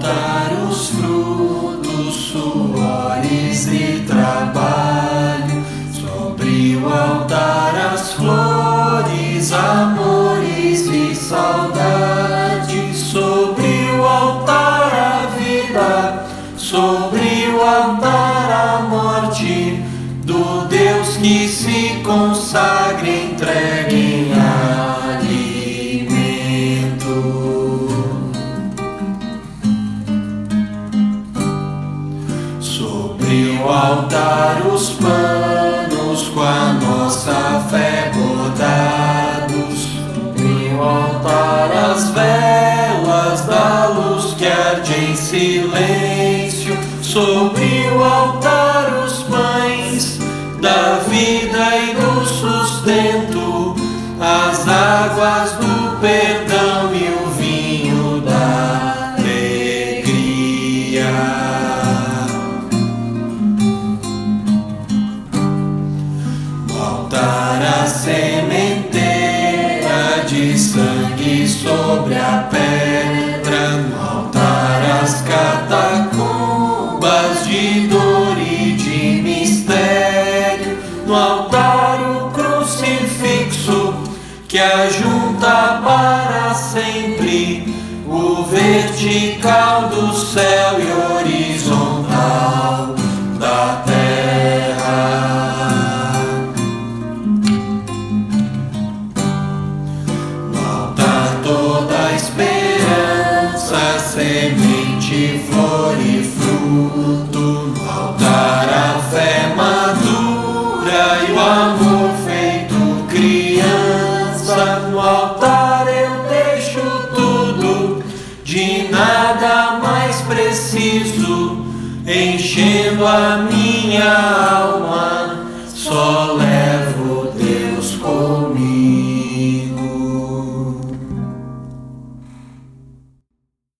altar os frutos, suores e trabalho. Sobre o altar as flores, amores e saudade. Sobre o altar a vida, sobre o altar a morte. Do Deus que se consagra, entregue em alimento. Sobre o altar os panos, com a nossa fé bordados. Sobre o altar as velas da luz que arde em silêncio. Sobre o altar os pães da vida e do sustento, as águas do perdão e o vinho da alegria. No altar a sementeira de sangue sobre a pedra, no altar as catacumbas de dor e de mistério, no altar o crucifixo que ajunta para sempre o vertical do céu e horizontal da terra. No altar toda a esperança, semente, flor e fruto. No altar a fé madura e o amor feito criança. No altar eu deixo tudo, de nada mais preciso, enchendo a minha alma, só levo Deus comigo.